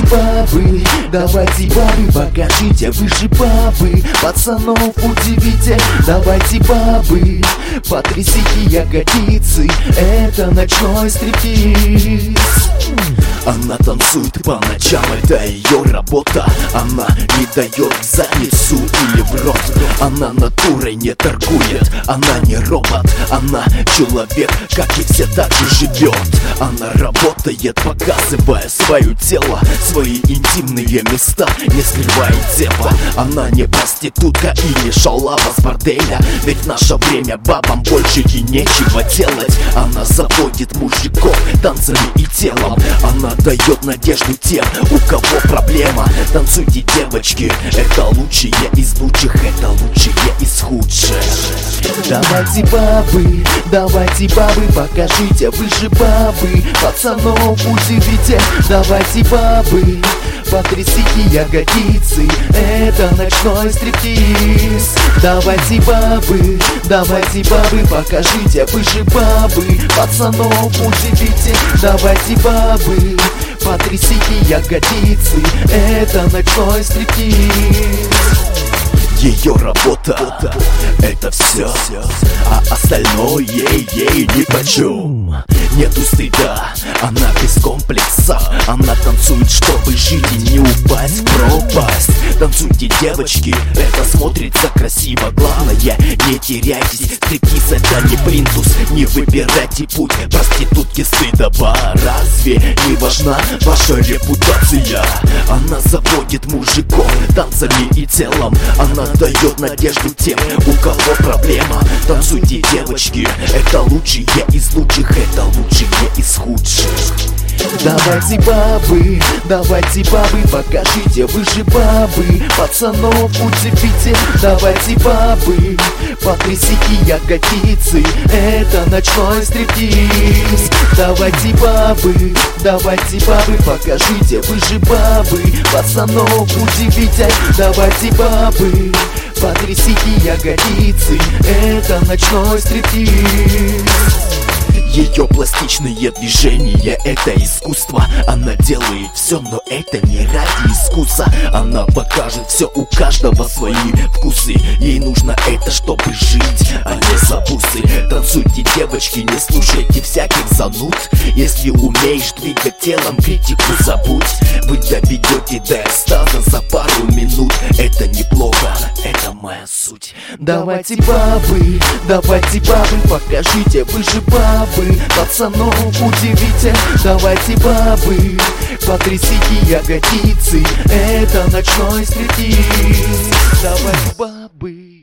давайте бабы, покажите, вы же бабы, пацанов удивите. Давайте бабы, потрясите ягодицы, это ночной стриптиз. Она танцует по ночам, это ее работа. Она не дает в задницу или в рот. Она натурой не торгует, она не робот. Она человек, как и все, так же живет. Она работает, показывая свое тело, свои интимные места, не скрывая тело. Она не проститутка и не шалава с борделя, ведь в наше время бабам больше и нечего делать. Она заводит мужиков танцами и телом. Она дает надежду тем, у кого проблема. Танцуйте, девочки, это лучшие из лучших, это лучшие из худших. Давайте бабы, покажите, вы же бабы, пацанов удивите. Давайте бабы, потрясите ягодицы, это ночной стриптиз. Давайте бабы, покажите, вы же бабы, пацанов удивите. Давайте бабы, потрясите ягодицы, это ночной стриптиз. Ее работа — это все, а остальное ей нипочем. Нету стыда, она без комплексов. Она танцует, чтобы жить и не упасть в пропасть. Танцуйте, девочки, это смотрится красиво. Главное, не теряйтесь, стриптиз — это не плинтус. Не выбирайте путь проститутки стыдоба. Разве не важна ваша репутация? Она заводит мужиков танцами и телом. Она дает надежду тем, у кого проблема. Танцуйте, девочки, это лучшие из лучших, это лучшие из худших. Давайте бабы, покажите, вы же бабы, пацанов удивите. Давайте бабы, потрясите ягодицы, это ночной стриптиз. Давайте бабы, покажите, вы же бабы, пацанов удивите. Давайте бабы, потрясите ягодицы, это ночной стриптиз. Ее пластичные движения — это искусство. Она делает все, но это не ради искуса. Она покажет все, у каждого свои вкусы. Ей нужно это, чтобы жить, а не за бусы. Танцуйте, девочки, не слушайте всяких зануд. Если умеешь двигать телом, критику забудь. Вы доведете до экстаза за пару минут. Это неплохо, это моя суть. Давайте бабы, покажите, вы же бабы, пацанов удивите. Давайте бабы, потрясите ягодицы, это ночной стриптиз. Давайте бабы.